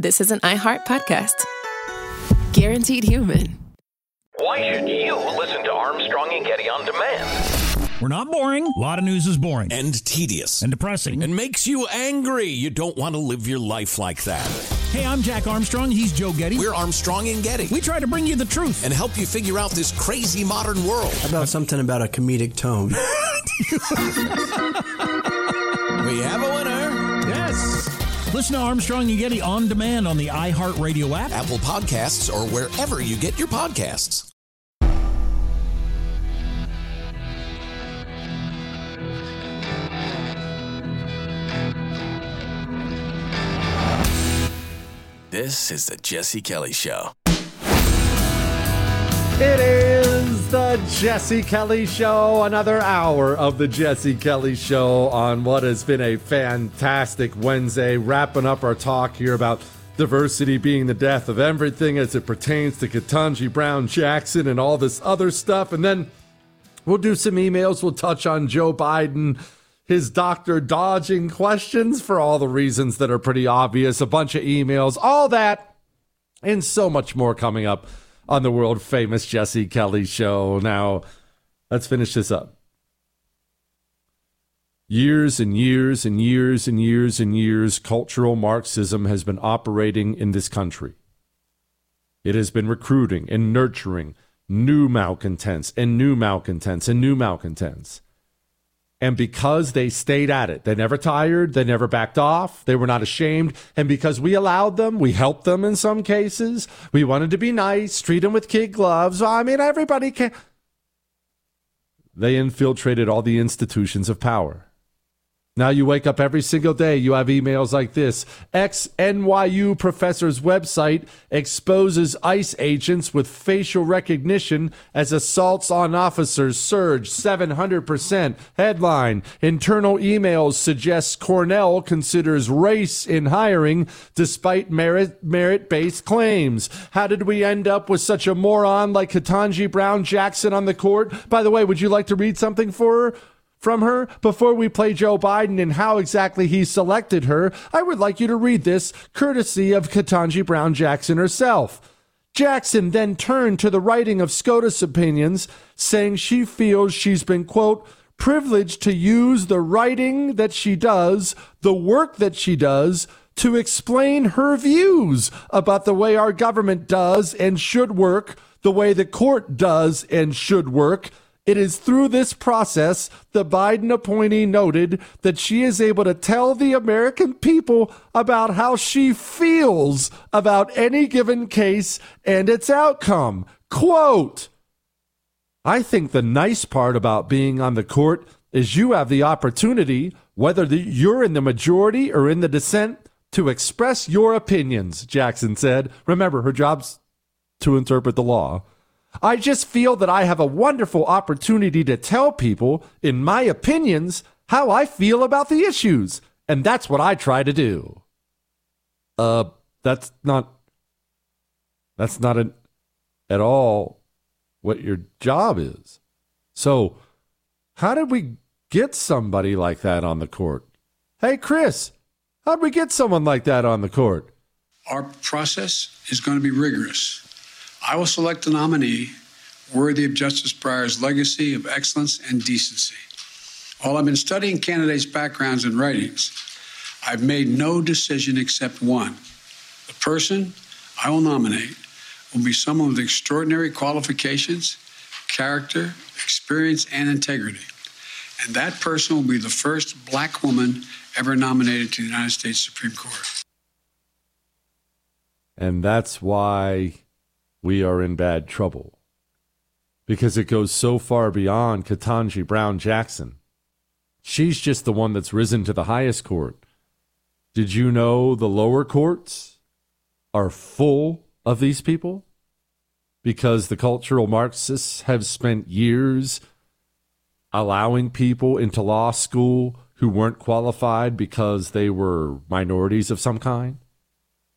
this is an iHeart podcast. Guaranteed human. Why should you listen to Armstrong and Getty on demand? We're not boring. A lot of news is boring. And tedious. And depressing. And makes you angry. You don't want to live your life like that. Hey, I'm Jack Armstrong. He's Joe Getty. We're Armstrong and Getty. We try to bring you the truth. And help you figure out this crazy modern world. How about something about a comedic tone? We have a winner. Yes. Listen to Armstrong and Getty on demand on the iHeartRadio app, Apple Podcasts, or wherever you get your podcasts. This is the Jesse Kelly Show. It is the Jesse Kelly Show, another hour of the Jesse Kelly Show on what has been a fantastic Wednesday, wrapping up our talk here about diversity being the death of everything as it pertains to Ketanji Brown Jackson and all this other stuff. And then we'll do some emails. We'll touch on Joe Biden, his doctor dodging questions for all the reasons that are pretty obvious, a bunch of emails, all that, and so much more coming up on the world famous Jesse Kelly Show. Now, let's finish this up. Years and years and years and years and years, cultural Marxism has been operating in this country. It has been recruiting and nurturing new malcontents and new malcontents and new malcontents. And because they stayed at it, they never tired, they never backed off, they were not ashamed. And because we allowed them, we helped them in some cases, we wanted to be nice, treat them with kid gloves. I mean, everybody can. They infiltrated all the institutions of power. Now you wake up every single day, you have emails like this. Ex-NYU professor's website exposes ICE agents with facial recognition as assaults on officers surge 700%. Headline, internal emails suggests Cornell considers race in hiring despite merit-based claims. How did we end up with such a moron like Ketanji Brown Jackson on the court? By the way, would you like to read something from her? Before we play Joe Biden and how exactly he selected her, I would like you to read this, courtesy of Ketanji Brown Jackson herself. Jackson then turned to the writing of SCOTUS opinions, saying she feels she's been, quote, privileged to use the writing that she does, the work that she does, to explain her views about the way our government does and should work, the way the court does and should work. It is through this process, the Biden appointee noted, that she is able to tell the American people about how she feels about any given case and its outcome. Quote, I think the nice part about being on the court is you have the opportunity, whether you're in the majority or in the dissent, to express your opinions, Jackson said. Remember, her job's to interpret the law. I just feel that I have a wonderful opportunity to tell people, in my opinions, how I feel about the issues. And that's what I try to do. That's not at all what your job is. So how did we get somebody like that on the court? Hey, Chris, how'd we get someone like that on the court? Our process is going to be rigorous. I will select a nominee worthy of Justice Breyer's legacy of excellence and decency. While I've been studying candidates' backgrounds and writings, I've made no decision except one. The person I will nominate will be someone with extraordinary qualifications, character, experience, and integrity. And that person will be the first Black woman ever nominated to the United States Supreme Court. And that's why we are in bad trouble, because it goes so far beyond Ketanji Brown Jackson. She's just the one that's risen to the highest court. Did you know the lower courts are full of these people? Because the cultural Marxists have spent years allowing people into law school who weren't qualified because they were minorities of some kind.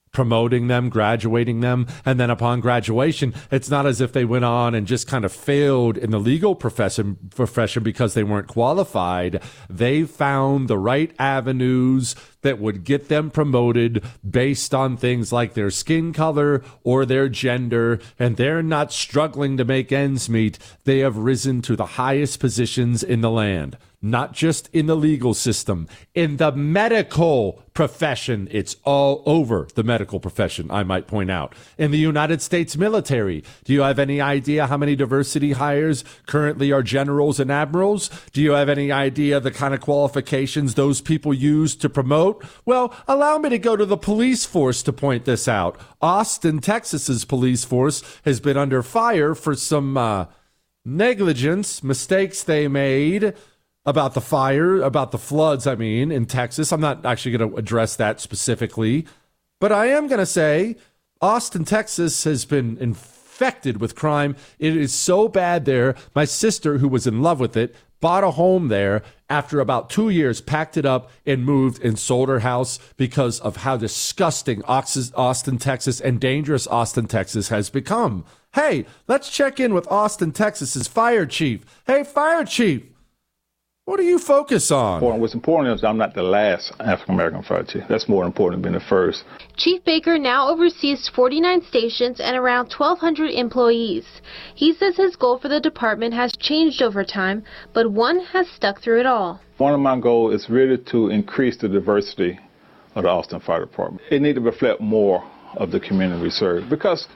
promoting them, graduating them, and then upon graduation, it's not as if they went on and just kind of failed in the legal profession because they weren't qualified. They found the right avenues that would get them promoted based on things like their skin color or their gender, and they're not struggling to make ends meet. They have risen to the highest positions in the land. Not just in the legal system, in the medical profession. It's all over the medical profession, I might point out. In the United States military, do you have any idea how many diversity hires currently are generals and admirals? Do you have any idea the kind of qualifications those people use to promote? Well, allow me to go to the police force to point this out. Austin, Texas's police force has been under fire for some negligence, mistakes they made about the fire, about the floods, in Texas. I'm not actually going to address that specifically, but I am going to say Austin, Texas has been infected with crime. It is so bad there. My sister, who was in love with it, bought a home there after about 2 years, packed it up and moved and sold her house because of how disgusting Austin, Texas and dangerous Austin, Texas has become. Hey, let's check in with Austin, Texas's fire chief. Hey, fire chief. What do you focus on? What's important is I'm not the last African-American fire chief. That's more important than being the first. Chief Baker now oversees 49 stations and around 1,200 employees. He says his goal for the department has changed over time, but one has stuck through it all. One of my goals is really to increase the diversity of the Austin Fire Department. It needs to reflect more of the community we serve because...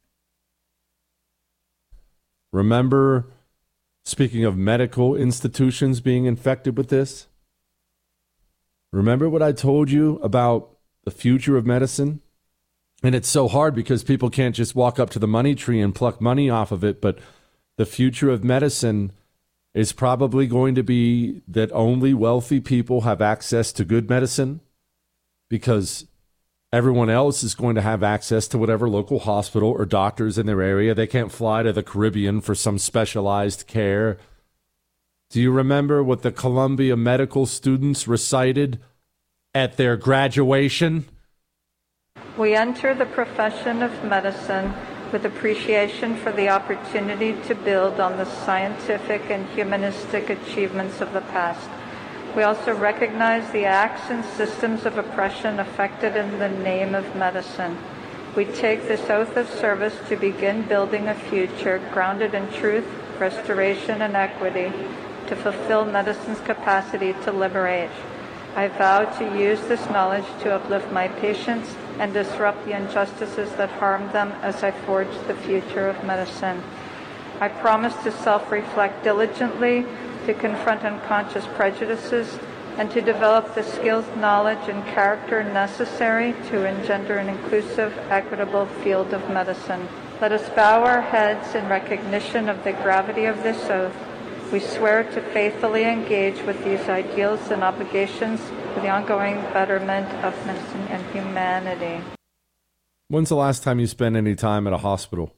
Remember... Speaking of medical institutions being infected with this, remember what I told you about the future of medicine? And it's so hard because people can't just walk up to the money tree and pluck money off of it, but the future of medicine is probably going to be that only wealthy people have access to good medicine because everyone else is going to have access to whatever local hospital or doctors in their area. They can't fly to the Caribbean for some specialized care. Do you remember what the Columbia medical students recited at their graduation? We enter the profession of medicine with appreciation for the opportunity to build on the scientific and humanistic achievements of the past. We also recognize the acts and systems of oppression affected in the name of medicine. We take this oath of service to begin building a future grounded in truth, restoration, and equity to fulfill medicine's capacity to liberate. I vow to use this knowledge to uplift my patients and disrupt the injustices that harm them as I forge the future of medicine. I promise to self-reflect diligently, to confront unconscious prejudices, and to develop the skills, knowledge, and character necessary to engender an inclusive, equitable field of medicine. Let us bow our heads in recognition of the gravity of this oath. We swear to faithfully engage with these ideals and obligations for the ongoing betterment of medicine and humanity. When's the last time you spent any time at a hospital?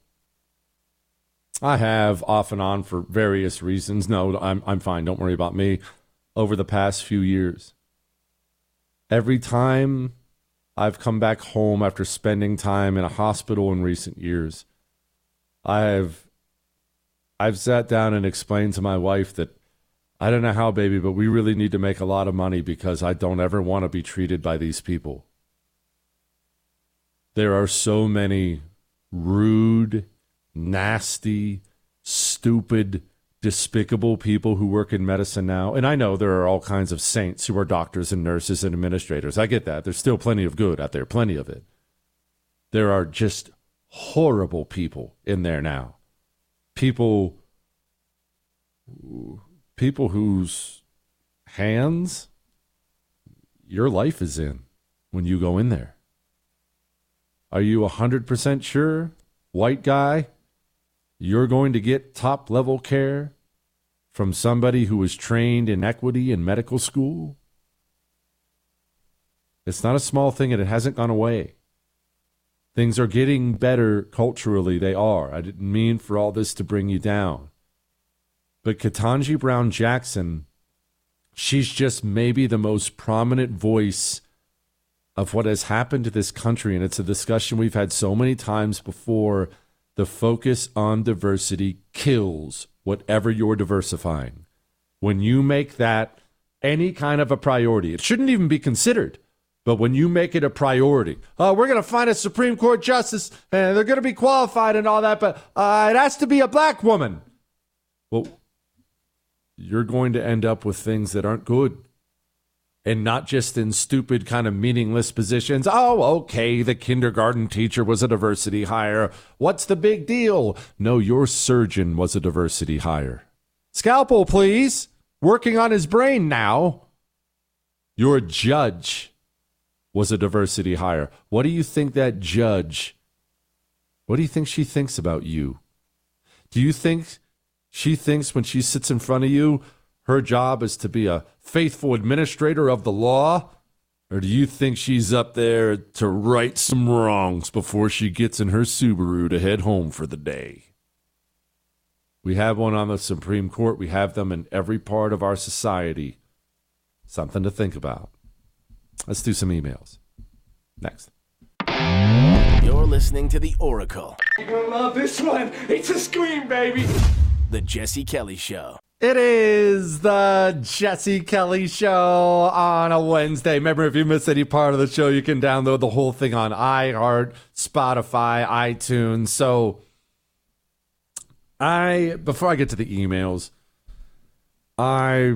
I have, off and on, for various reasons. No, I'm fine. Don't worry about me. Over the past few years, every time I've come back home after spending time in a hospital in recent years, I've sat down and explained to my wife that I don't know how, baby, but we really need to make a lot of money because I don't ever want to be treated by these people. There are so many rude, nasty, stupid, despicable people who work in medicine now. And I know there are all kinds of saints who are doctors and nurses and administrators. I get that. There's still plenty of good out there, plenty of it. There are just horrible people in there now. People whose hands your life is in when you go in there. Are you 100% sure, white guy, you're going to get top-level care from somebody who was trained in equity in medical school? It's not a small thing, and it hasn't gone away. Things are getting better culturally. They are. I didn't mean for all this to bring you down. But Ketanji Brown Jackson, she's just maybe the most prominent voice of what has happened to this country, and it's a discussion we've had so many times before, the focus on diversity kills whatever you're diversifying. When you make that any kind of a priority, it shouldn't even be considered, but when you make it a priority, we're going to find a Supreme Court justice, and they're going to be qualified and all that, but it has to be a black woman. Well, you're going to end up with things that aren't good. And not just in stupid kind of meaningless positions. Oh, okay, the kindergarten teacher was a diversity hire. What's the big deal? No, your surgeon was a diversity hire. Scalpel, please. Working on his brain now. Your judge was a diversity hire. What do you think that judge, what do you think she thinks about you? Do you think she thinks when she sits in front of you, her job is to be a faithful administrator of the law? Or do you think she's up there to right some wrongs before she gets in her Subaru to head home for the day? We have one on the Supreme Court. We have them in every part of our society. Something to think about. Let's do some emails. Next. You're listening to The Oracle. You're going to love this one. It's a scream, baby. The Jesse Kelly Show. It is the Jesse Kelly Show on a Wednesday. Remember, if you missed any part of the show, you can download the whole thing on iHeart, Spotify, iTunes. So, before I get to the emails, I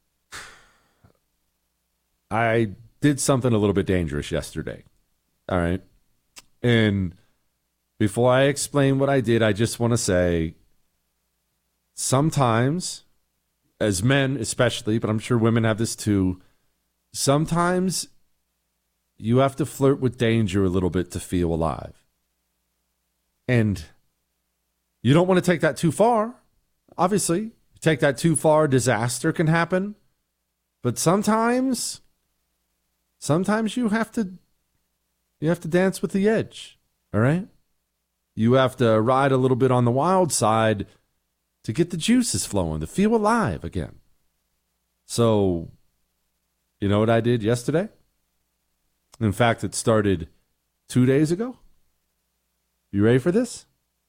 did something a little bit dangerous yesterday. All right. And before I explain what I did, I just want to say, sometimes, as men especially, but I'm sure women have this too, sometimes you have to flirt with danger a little bit to feel alive. And you don't want to take that too far. Obviously, you take that too far, disaster can happen. But sometimes you have to dance with the edge, all right? You have to ride a little bit on the wild side to get the juices flowing, to feel alive again. So, you know what I did yesterday? In fact, it started 2 days ago. You ready for this?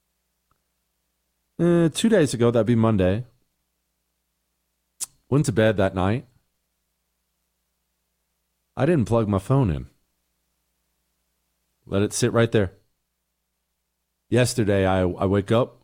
2 days ago, that'd be Monday. Went to bed that night. I didn't plug my phone in. Let it sit right there. Yesterday, I wake up.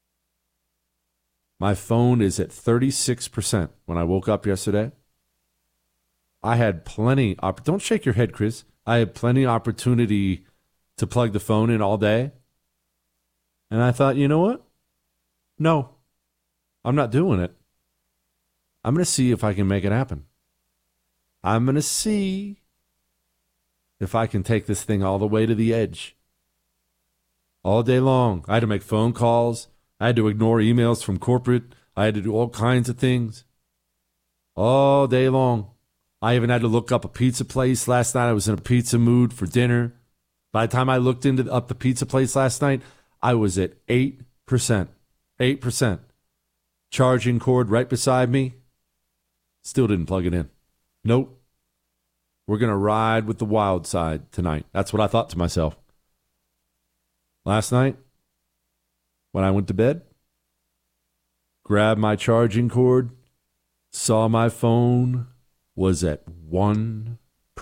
My phone is at 36% when I woke up yesterday. I had plenty. Don't shake your head, Chris. I had plenty opportunity to plug the phone in all day. And I thought, you know what? No, I'm not doing it. I'm going to see if I can make it happen. I'm going to see if I can take this thing all the way to the edge. All day long. I had to make phone calls. I had to ignore emails from corporate. I had to do all kinds of things. All day long. I even had to look up a pizza place last night. I was in a pizza mood for dinner. By the time I looked up the pizza place last night, I was at 8%. 8%. Charging cord right beside me. Still didn't plug it in. Nope. We're going to ride with the wild side tonight. That's what I thought to myself. Last night, when I went to bed, grabbed my charging cord, saw my phone was at 1%,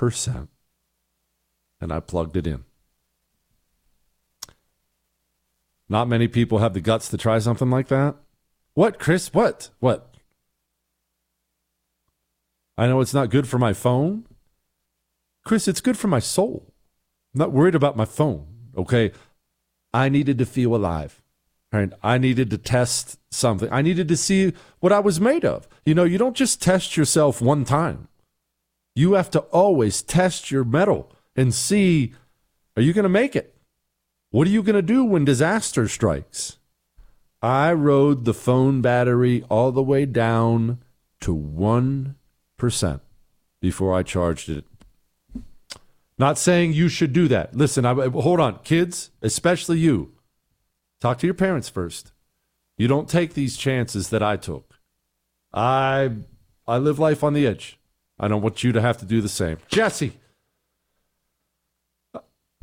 and I plugged it in. Not many people have the guts to try something like that. What, Chris? What? I know it's not good for my phone. Chris, it's good for my soul. I'm not worried about my phone, okay? I needed to feel alive. Right? I needed to test something. I needed to see what I was made of. You know, you don't just test yourself one time. You have to always test your mettle and see, are you going to make it? What are you going to do when disaster strikes? I rode the phone battery all the way down to 1% before I charged it. Not saying you should do that. Listen, hold on. Kids, especially you, talk to your parents first. You don't take these chances that I took. I live life on the edge. I don't want you to have to do the same. Jesse,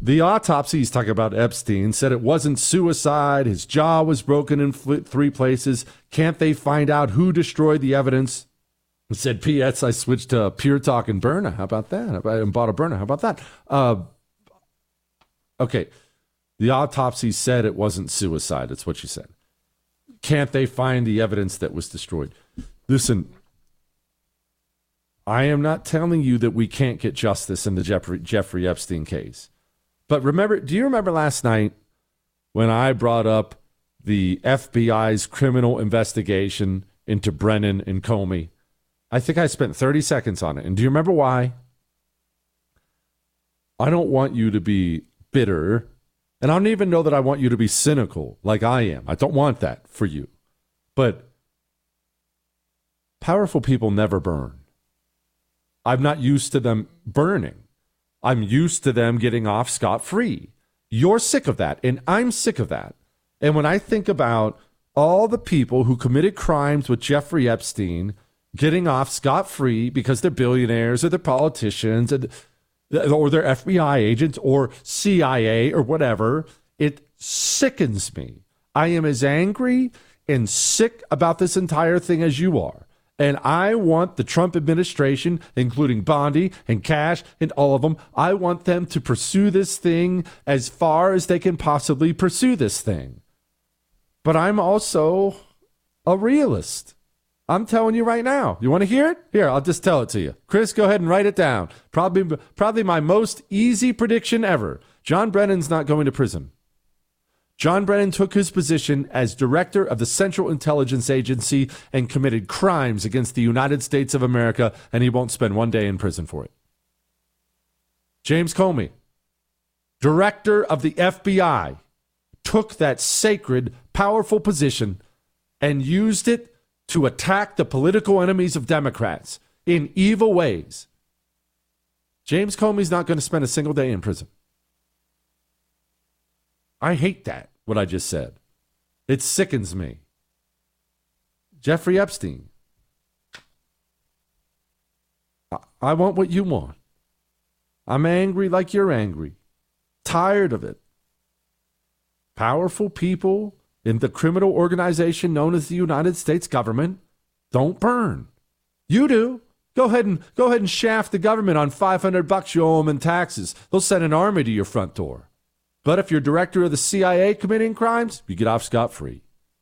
The autopsy, he's talking about Epstein, said it wasn't suicide. His jaw was broken in 3 places. Can't they find out who destroyed the evidence? He said, P.S. I switched to Pure Talk and Berna. How about that? I bought a Berna. How about that? Okay. The autopsy said it wasn't suicide. That's what she said. Can't they find the evidence that was destroyed? Listen, I am not telling you that we can't get justice in the Jeffrey Epstein case. But do you remember last night when I brought up the FBI's criminal investigation into Brennan and Comey? I think I spent 30 seconds on it. And do you remember why? I don't want you to be bitter. And I don't even know that I want you to be cynical like I am. I don't want that for you. But powerful people never burn. I'm not used to them burning. I'm used to them getting off scot-free. You're sick of that, and I'm sick of that. And when I think about all the people who committed crimes with Jeffrey Epstein getting off scot-free because they're billionaires or they're politicians or they're FBI agents or CIA or whatever, it sickens me. I am as angry and sick about this entire thing as you are. And I want the Trump administration, including Bondi and Cash and all of them, I want them to pursue this thing as far as they can possibly pursue this thing. But I'm also a realist. I'm telling you right now. You want to hear it? Here, I'll just tell it to you. Chris, go ahead and write it down. Probably my most easy prediction ever. John Brennan's not going to prison. John Brennan took his position as director of the Central Intelligence Agency and committed crimes against the United States of America, and he won't spend one day in prison for it. James Comey, director of the FBI, took that sacred, powerful position and used it to attack the political enemies of Democrats in evil ways. James Comey's not going to spend a single day in prison. I hate that, what I just said. It sickens me. Jeffrey Epstein. I want what you want. I'm angry like you're angry. Tired of it. Powerful people in the criminal organization known as the United States government don't burn. You do. Go ahead and shaft the government on $500 you owe them in taxes. They'll send an army to your front door. But if you're director of the CIA committing crimes, you get off scot-free.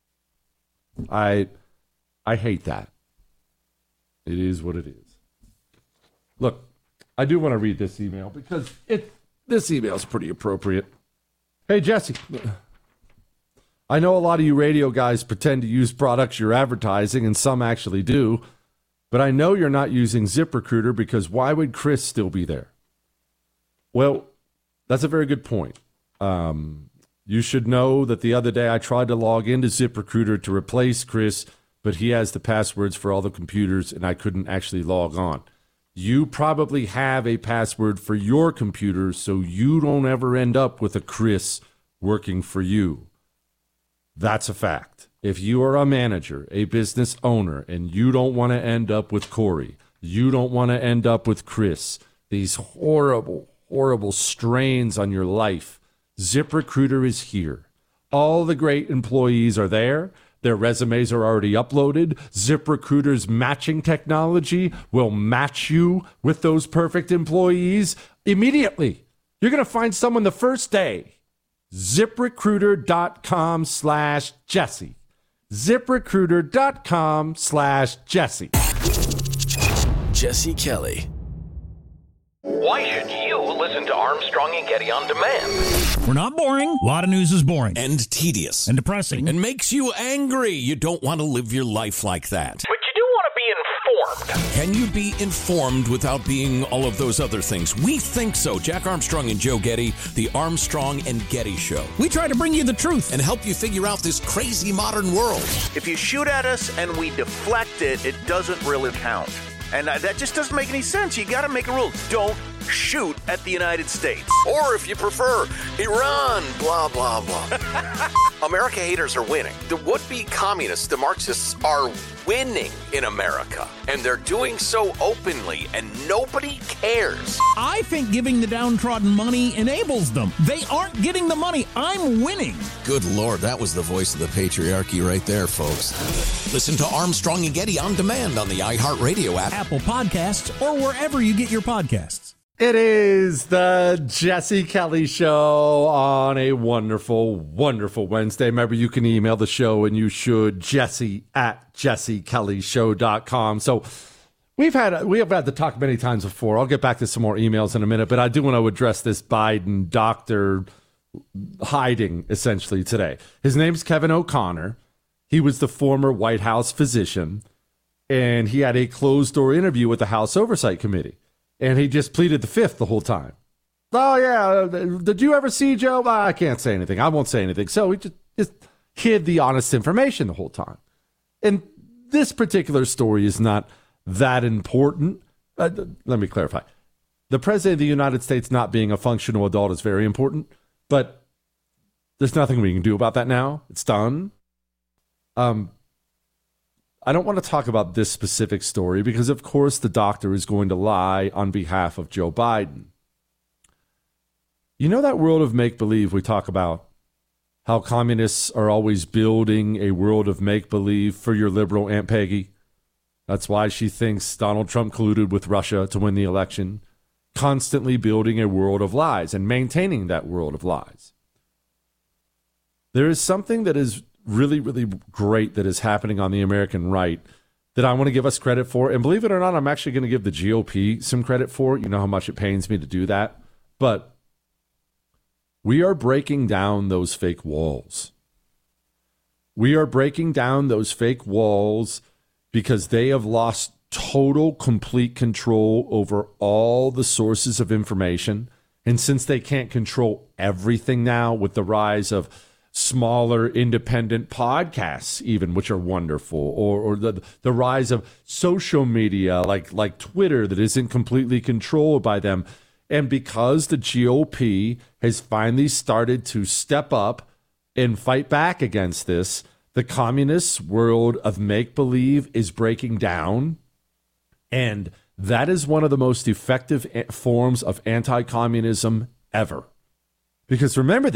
I hate that. It is what it is. Look, I do want to read this email because this email is pretty appropriate. Hey, Jesse, I know a lot of you radio guys pretend to use products you're advertising, and some actually do, but I know you're not using ZipRecruiter because why would Chris still be there? Well, that's a very good point. You should know that the other day I tried to log into ZipRecruiter to replace Chris, but he has the passwords for all the computers and I couldn't actually log on. You probably have a password for your computer so you don't ever end up with a Chris working for you. That's a fact. If you are a manager, a business owner, and you don't want to end up with Corey, you don't want to end up with Chris, these horrible, horrible strains on your life, ZipRecruiter is here. All the great employees are there. Their resumes are already uploaded. ZipRecruiter's matching technology will match you with those perfect employees immediately. You're going to find someone the first day. ZipRecruiter.com/Jesse. ZipRecruiter.com/Jesse. Jesse Kelly. Why should you listen to Armstrong and Getty on demand? We're not boring. A lot of news is boring. And tedious. And depressing. And makes you angry. You don't want to live your life like that. But you do want to be informed. Can you be informed without being all of those other things? We think so. Jack Armstrong and Joe Getty, the Armstrong and Getty Show. We try to bring you the truth and help you figure out this crazy modern world. If you shoot at us and we deflect it, it doesn't really count. And that just doesn't make any sense. You got to make a rule. Don't shoot at the United States. Or if you prefer, Iran, blah, blah, blah. America haters are winning. The would-be communists, the Marxists, are winning in America. And they're doing so openly, and nobody cares. I think giving the downtrodden money enables them. They aren't getting the money. I'm winning. Good Lord, that was the voice of the patriarchy right there, folks. Listen to Armstrong and Getty on demand on the iHeartRadio app, Apple Podcasts, or wherever you get your podcasts. It is the Jesse Kelly Show on a wonderful, wonderful Wednesday. Remember, you can email the show, and you should, jesse@jessekellyshow.com. So we have had to talk many times before. I'll get back to some more emails in a minute, but I do want to address this Biden doctor hiding, essentially, today. His name's Kevin O'Connor. He was the former White House physician, and he had a closed-door interview with the House Oversight Committee. And he just pleaded the fifth the whole time. Oh, yeah, did you ever see Joe? I can't say anything. I won't say anything. So he just hid the honest information the whole time. And this particular story is not that important. Let me clarify. The President of the United States not being a functional adult is very important, but there's nothing we can do about that now. It's done. I don't want to talk about this specific story because, of course, the doctor is going to lie on behalf of Joe Biden. You know that world of make-believe we talk about? How communists are always building a world of make-believe for your liberal Aunt Peggy. That's why she thinks Donald Trump colluded with Russia to win the election. Constantly building a world of lies and maintaining that world of lies. There is something that is really, really great that is happening on the American right that I want to give us credit for. And believe it or not, I'm actually going to give the GOP some credit for it. You know how much it pains me to do that. But we are breaking down those fake walls. We are breaking down those fake walls because they have lost total, complete control over all the sources of information. And since they can't control everything now with the rise of smaller independent podcasts even, which are wonderful, or the rise of social media like Twitter that isn't completely controlled by them. And because the GOP has finally started to step up and fight back against this, the communist world of make-believe is breaking down. And that is one of the most effective forms of anti-communism ever. Because remember,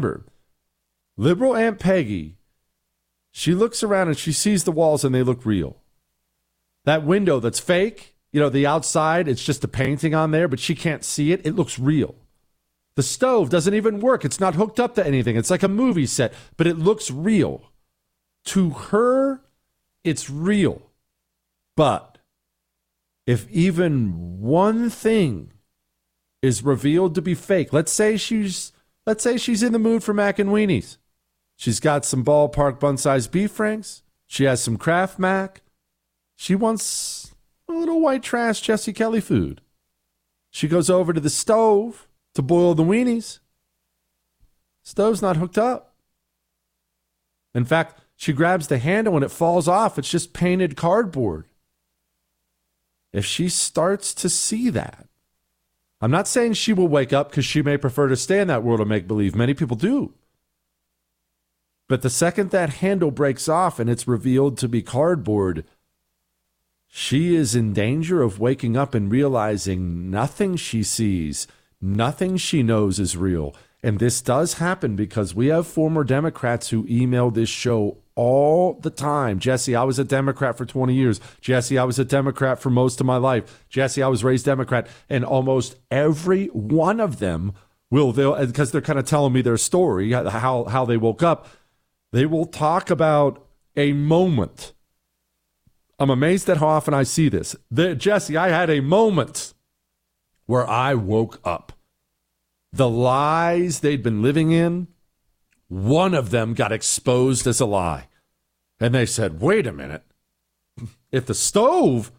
liberal Aunt Peggy, she looks around and she sees the walls and they look real. That window that's fake, the outside, it's just a painting on there, but she can't see it. It looks real. The stove doesn't even work. It's not hooked up to anything. It's like a movie set, but it looks real. To her, it's real. But if even one thing is revealed to be fake, let's say she's in the mood for mac and weenies. She's got some ballpark bun-sized beef franks. She has some Kraft Mac. She wants a little white trash Jesse Kelly food. She goes over to the stove to boil the weenies. Stove's not hooked up. In fact, she grabs the handle and it falls off. It's just painted cardboard. If she starts to see that, I'm not saying she will wake up because she may prefer to stay in that world of make-believe. Many people do. But the second that handle breaks off and it's revealed to be cardboard, she is in danger of waking up and realizing nothing she sees, nothing she knows is real. And this does happen because we have former Democrats who email this show all the time. Jesse, I was a Democrat for 20 years. Jesse, I was a Democrat for most of my life. Jesse, I was raised Democrat. And almost every one of them because they're kind of telling me their story, how they woke up, they will talk about a moment. I'm amazed at how often I see this. Jesse, I had a moment where I woke up. The lies they'd been living in, one of them got exposed as a lie. And they said, wait a minute. If the stove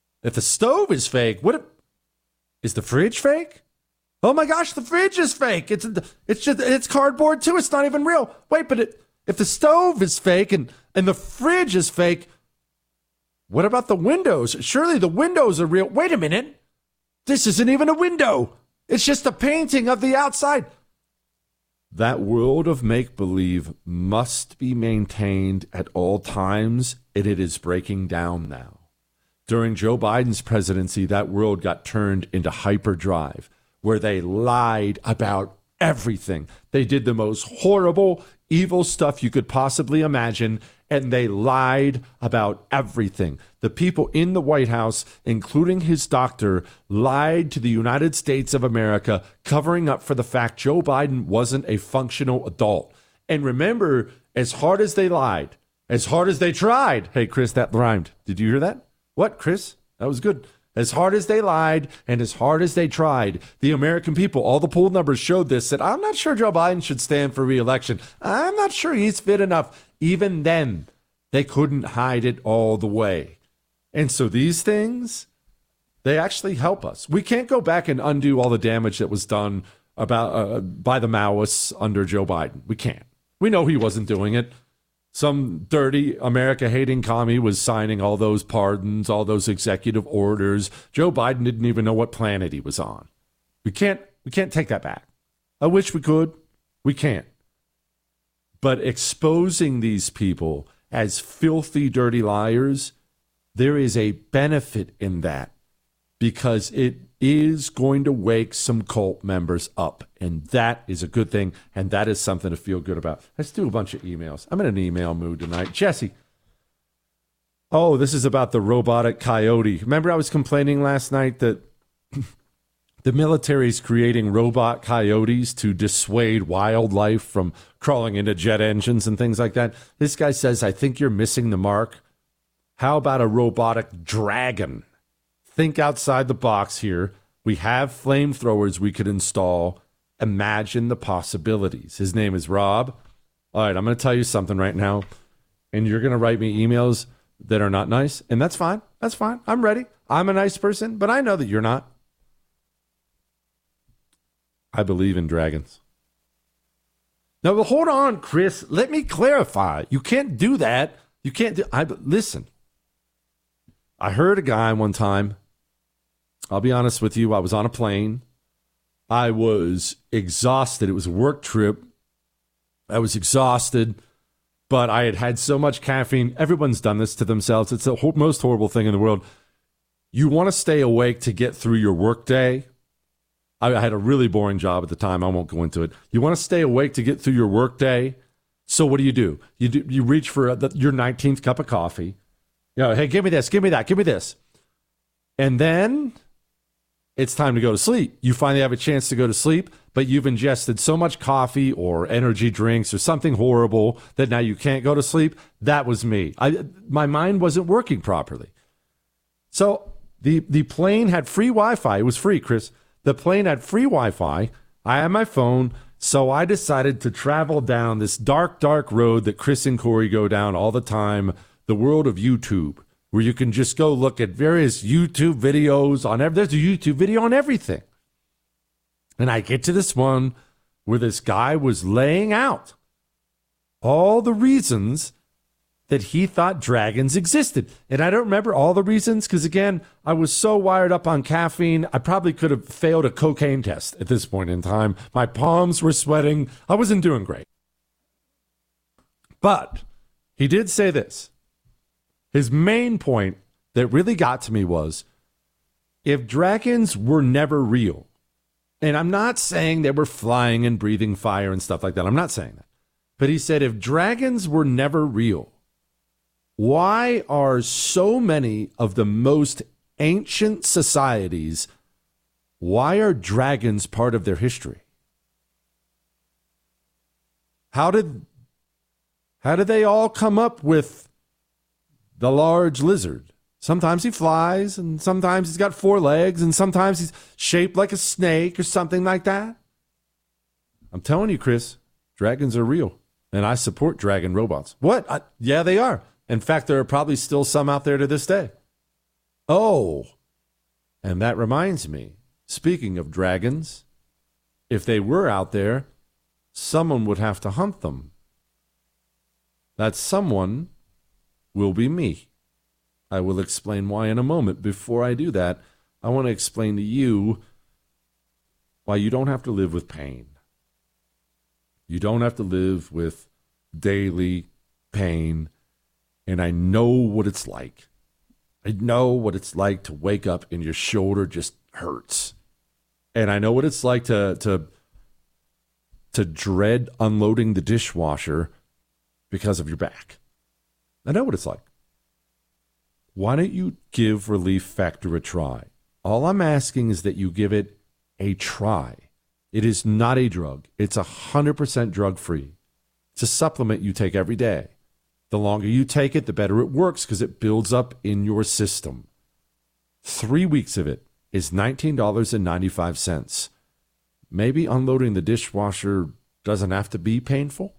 is fake, is the fridge fake? Oh my gosh, the fridge is fake. It's cardboard too. It's not even real. Wait, but if the stove is fake and the fridge is fake, what about the windows? Surely the windows are real. Wait a minute. This isn't even a window. It's just a painting of the outside. That world of make-believe must be maintained at all times, and it is breaking down now. During Joe Biden's presidency, that world got turned into hyperdrive, where they lied about everything. They did the most horrible, evil stuff you could possibly imagine, and they lied about everything. The people in the White House, including his doctor, lied to the United States of America, covering up for the fact Joe Biden wasn't a functional adult. And remember, as hard as they lied, as hard as they tried. Hey, Chris, that rhymed. Did you hear that? What, Chris? That was good. As hard as they lied and as hard as they tried, the American people, all the poll numbers showed this, that I'm not sure Joe Biden should stand for re-election. I'm not sure he's fit enough. Even then, they couldn't hide it all the way. And so these things, they actually help us. We can't go back and undo all the damage that was done by the Maoists under Joe Biden. We can't. We know he wasn't doing it. Some dirty America-hating commie was signing all those pardons, all those executive orders. Joe Biden didn't even know what planet he was on. We can't take that back. I wish we could. We can't. But exposing these people as filthy, dirty liars, there is a benefit in that because it is going to wake some cult members up. And that is a good thing. And that is something to feel good about. Let's do a bunch of emails. I'm in an email mood tonight. Jesse. Oh, this is about the robotic coyote. Remember I was complaining last night that the military is creating robot coyotes to dissuade wildlife from crawling into jet engines and things like that. This guy says, I think you're missing the mark. How about a robotic dragon? Think outside the box here. We have flamethrowers we could install. Imagine the possibilities. His name is Rob. All right, I'm going to tell you something right now, and you're going to write me emails that are not nice, and that's fine. That's fine. I'm ready. I'm a nice person, but I know that you're not. I believe in dragons. Now, well, hold on, Chris. Let me clarify. You can't do that. You can't do... Listen. I heard a guy one time. I'll be honest with you. I was on a plane. I was exhausted. It was a work trip. I was exhausted, but I had had so much caffeine. Everyone's done this to themselves. It's the most horrible thing in the world. You want to stay awake to get through your work day. I had a really boring job at the time. I won't go into it. You want to stay awake to get through your work day. So what do? You reach for your 19th cup of coffee. You know, hey, give me this, give me that, give me this. And then it's time to go to sleep. You finally have a chance to go to sleep, but you've ingested so much coffee or energy drinks or something horrible that now you can't go to sleep. That was me. My mind wasn't working properly. So the plane had free Wi-Fi. It was free, Chris. The plane had free Wi-Fi. I had my phone. So I decided to travel down this dark, dark road that Chris and Corey go down all the time, the world of YouTube, where you can just go look at various YouTube videos there's a YouTube video on everything. And I get to this one where this guy was laying out all the reasons that he thought dragons existed. And I don't remember all the reasons because, again, I was so wired up on caffeine, I probably could have failed a cocaine test at this point in time. My palms were sweating. I wasn't doing great. But he did say this. His main point that really got to me was, if dragons were never real, and I'm not saying they were flying and breathing fire and stuff like that. I'm not saying that. But he said, if dragons were never real, why are so many of the most ancient societies, why are dragons part of their history? How did they all come up with the large lizard? Sometimes he flies, and sometimes he's got 4 legs, and sometimes he's shaped like a snake or something like that. I'm telling you, Chris, dragons are real, and I support dragon robots. What? Yeah, they are. In fact, there are probably still some out there to this day. Oh, and that reminds me, speaking of dragons, if they were out there, someone would have to hunt them. That someone will be me. I will explain why in a moment. Before I do that, I want to explain to you why you don't have to live with pain. You don't have to live with daily pain. And I know what it's like. I know what it's like to wake up and your shoulder just hurts. And I know what it's like to dread unloading the dishwasher because of your back. I know what it's like. Why don't you give Relief Factor a try? All I'm asking is that you give it a try. It is not a drug. It's 100% drug-free. It's a supplement you take every day. The longer you take it, the better it works because it builds up in your system. 3 weeks of it is $19.95. Maybe unloading the dishwasher doesn't have to be painful.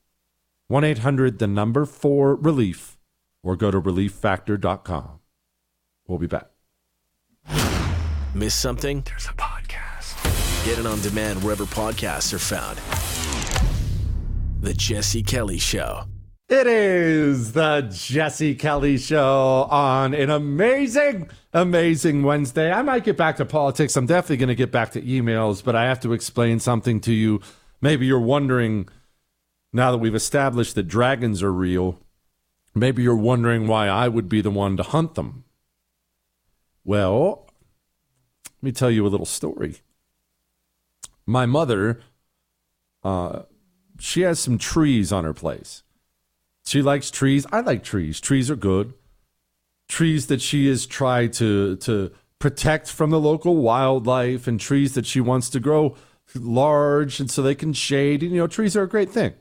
1-800-4RELIEF or go to relieffactor.com. We'll be back. Miss something? There's a podcast. Get it on demand wherever podcasts are found. The Jesse Kelly Show. It is the Jesse Kelly Show on an amazing, amazing Wednesday. I might get back to politics. I'm definitely going to get back to emails, but I have to explain something to you. Maybe you're wondering, now that we've established that dragons are real, maybe you're wondering why I would be the one to hunt them. Well, let me tell you a little story. My mother, she has some trees on her place. She likes trees. I like trees. Trees are good. Trees that she has tried to protect from the local wildlife, and trees that she wants to grow large and so they can shade. You know, trees are a great thing.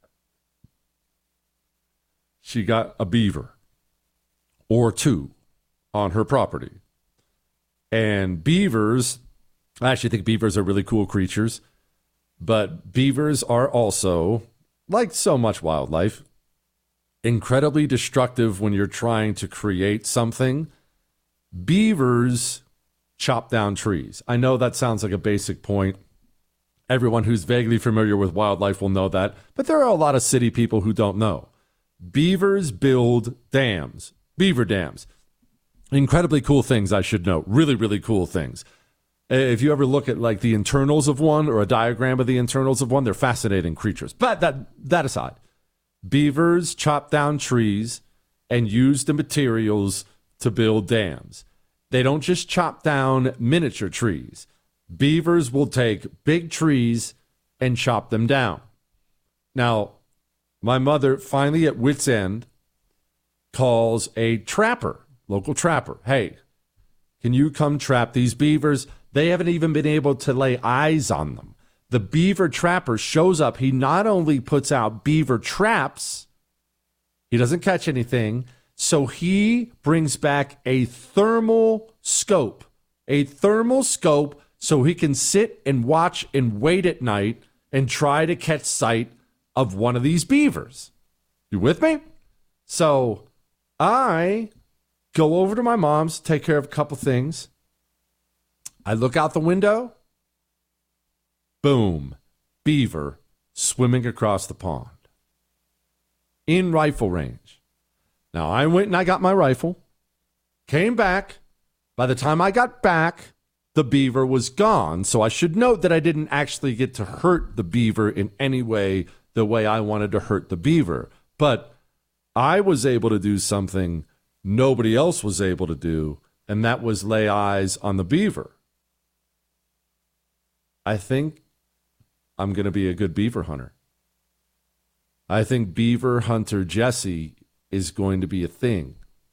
She got a beaver or two on her property. And beavers, I actually think beavers are really cool creatures, but beavers are also, like so much wildlife, incredibly destructive when you're trying to create something. Beavers chop down trees. I know that sounds like a basic point. Everyone who's vaguely familiar with wildlife will know that, but there are a lot of city people who don't know. Beavers build dams, beaver dams. Incredibly cool things, I should note. Really, really cool things. If you ever look at like the internals of one or a diagram of the internals of one, they're fascinating creatures. But that aside, beavers chop down trees and use the materials to build dams. They don't just chop down miniature trees. Beavers will take big trees and chop them down. Now, my mother, finally at wit's end, calls a trapper, local trapper. Hey, can you come trap these beavers? They haven't even been able to lay eyes on them. The beaver trapper shows up. He not only puts out beaver traps, he doesn't catch anything, so he brings back a thermal scope so he can sit and watch and wait at night and try to catch sight of one of these beavers. You with me? So I go over to my mom's, take care of a couple things. I look out the window. Boom. Beaver swimming across the pond. In rifle range. Now, I went and I got my rifle. Came back. By the time I got back, the beaver was gone. So I should note that I didn't actually get to hurt the beaver in any way the way I wanted to hurt the beaver. But I was able to do something nobody else was able to do, and that was lay eyes on the beaver. I think I'm going to be a good beaver hunter. I think beaver hunter Jesse is going to be a thing.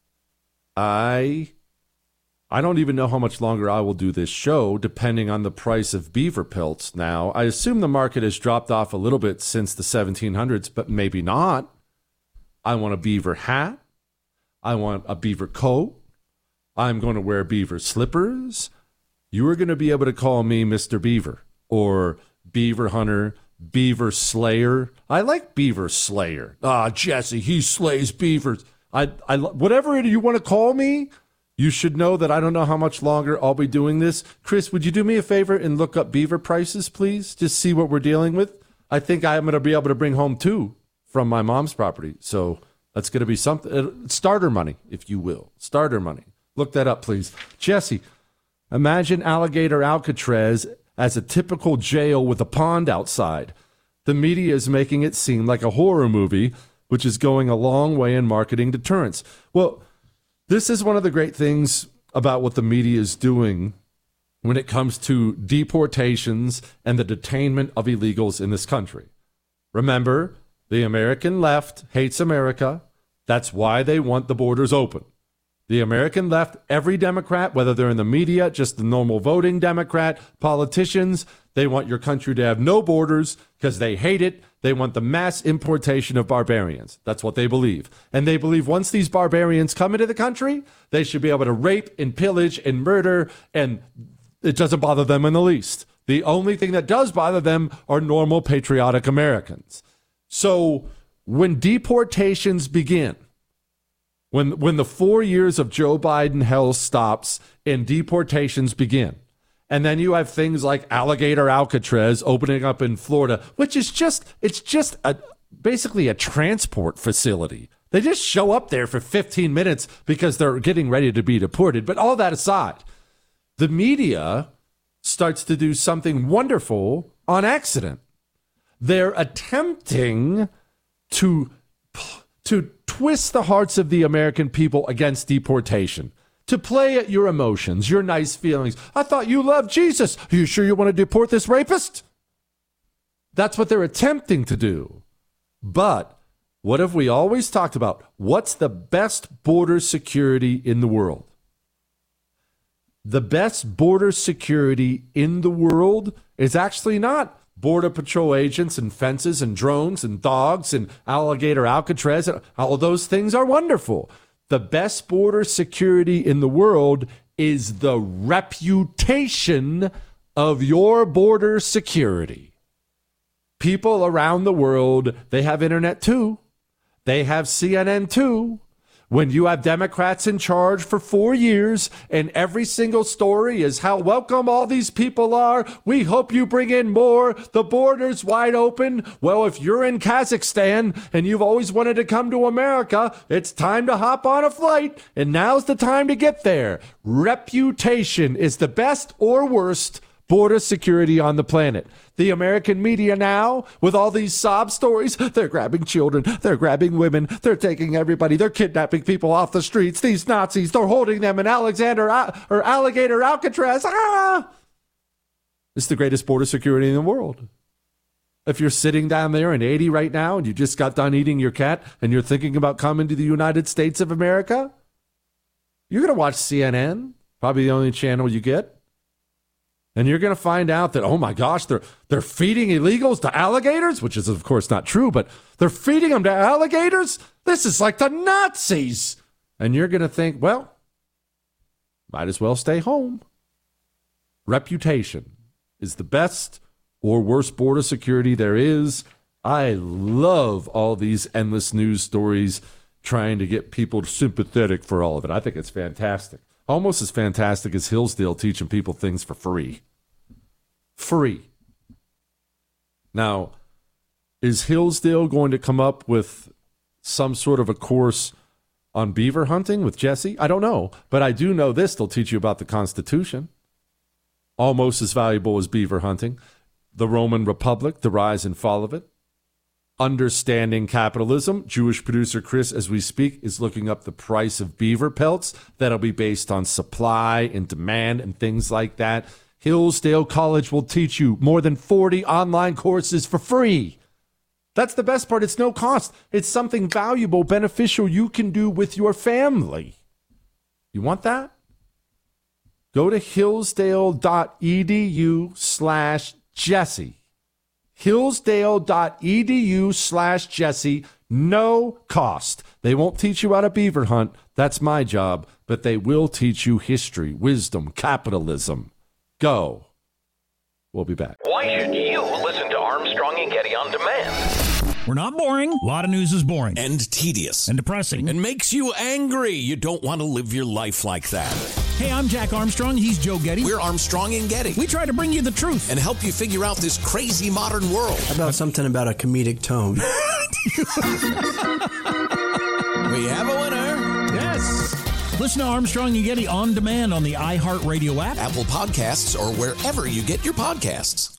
I don't even know how much longer I will do this show, depending on the price of beaver pelts now. I assume the market has dropped off a little bit since the 1700s, but maybe not. I want a beaver hat. I want a beaver coat. I'm going to wear beaver slippers. You are going to be able to call me Mr. Beaver or Beaver Hunter, Beaver Slayer. I like Beaver Slayer. Jesse, he slays beavers. Whatever you want to call me, you should know that I don't know how much longer I'll be doing this. Chris, would you do me a favor and look up beaver prices, please? Just see what we're dealing with. I think I'm going to be able to bring home 2 from my mom's property. So that's going to be something. Starter money, if you will. Starter money. Look that up, please. Jesse, Imagine Alligator Alcatraz as a typical jail with a pond outside. The media is making it seem like a horror movie, which is going a long way in marketing deterrence. Well, this is one of the great things about what the media is doing when it comes to deportations and the detainment of illegals in this country. Remember, the American left hates America. That's why they want the borders open. The American left, every Democrat, whether they're in the media, just the normal voting Democrat, politicians, they want your country to have no borders because they hate it. They want the mass importation of barbarians. That's what they believe. And they believe once these barbarians come into the country, they should be able to rape and pillage and murder, and it doesn't bother them in the least. The only thing that does bother them are normal patriotic Americans. So when deportations begin, when the 4 years of Joe Biden hell stops and deportations begin, and then you have things like Alligator Alcatraz opening up in Florida, which is basically a transport facility. They just show up there for 15 minutes because they're getting ready to be deported. But all that aside, the media starts to do something wonderful on accident. They're attempting to twist the hearts of the American people against deportation, to play at your emotions, your nice feelings. I thought you loved Jesus. Are you sure you want to deport this rapist? That's what they're attempting to do. But what have we always talked about? What's the best border security in the world? The best border security in the world is actually not Border Patrol agents and fences and drones and dogs and Alligator Alcatraz. All those things are wonderful. The best border security in the world is the reputation of your border security. People around the world, they have internet too. They have CNN too. When you have Democrats in charge for 4 years and every single story is how welcome all these people are, we hope you bring in more, the border's wide open. Well, if you're in Kazakhstan and you've always wanted to come to America, it's time to hop on a flight, and now's the time to get there. Reputation is the best or worst border security on the planet. The American media now, with all these sob stories, they're grabbing children, they're grabbing women, they're taking everybody, they're kidnapping people off the streets, these Nazis, they're holding them in Alligator Alcatraz. It's the greatest border security in the world. If you're sitting down there in 80 right now and you just got done eating your cat and you're thinking about coming to the United States of America, you're going to watch CNN, probably the only channel you get. And you're going to find out that, oh my gosh, they're feeding illegals to alligators, which is of course not true, but they're feeding them to alligators? This is like the Nazis. And you're going to think, well, might as well stay home. Reputation is the best or worst border security there is. I love all these endless news stories trying to get people sympathetic for all of it. I think it's fantastic. Almost as fantastic as Hillsdale teaching people things for free. Free. Now, is Hillsdale going to come up with some sort of a course on beaver hunting with Jesse? I don't know. But I do know this. They'll teach you about the Constitution. Almost as valuable as beaver hunting. The Roman Republic, the rise and fall of it. Understanding capitalism. Jewish producer Chris, as we speak, is looking up the price of beaver pelts. That'll be based on supply and demand and things like that. Hillsdale College will teach you more than 40 online courses for free. That's the best part. It's no cost. It's something valuable, beneficial you can do with your family. You want that? Go to hillsdale.edu/Jesse. Hillsdale.edu/Jesse. No cost. They won't teach you how to beaver hunt. That's my job. But they will teach you history, wisdom, capitalism. Go. We'll be back. Why should you listen to Armstrong and Getty on demand? We're not boring. A lot of news is boring. And tedious. And depressing. And makes you angry. You don't want to live your life like that. Hey, I'm Jack Armstrong. He's Joe Getty. We're Armstrong and Getty. We try to bring you the truth. And help you figure out this crazy modern world. How about something about a comedic tone? We have a winner. Yes. Listen to Armstrong and Getty on demand on the iHeartRadio app, Apple Podcasts, or wherever you get your podcasts.